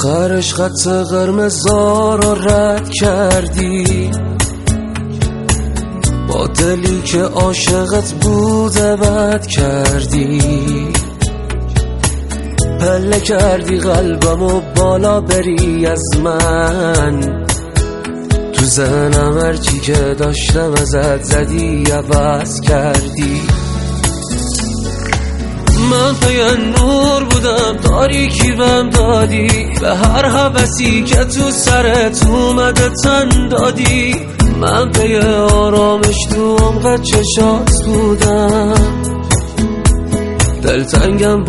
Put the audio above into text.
آخرش خط قرمزا رو رد کردی، با دلی که عاشقت بوده بد کردی. پله کردی قلبمو بالا بری از من، تو ذهنم هرچی که داشتم ازت زدی عوض کردی. من پی نور بودم تاریکی بهم دادی، به هر هوسی که تو سرت اومده تن دادی. من پی آرامش تو عمق چشات بودم، دلتنگم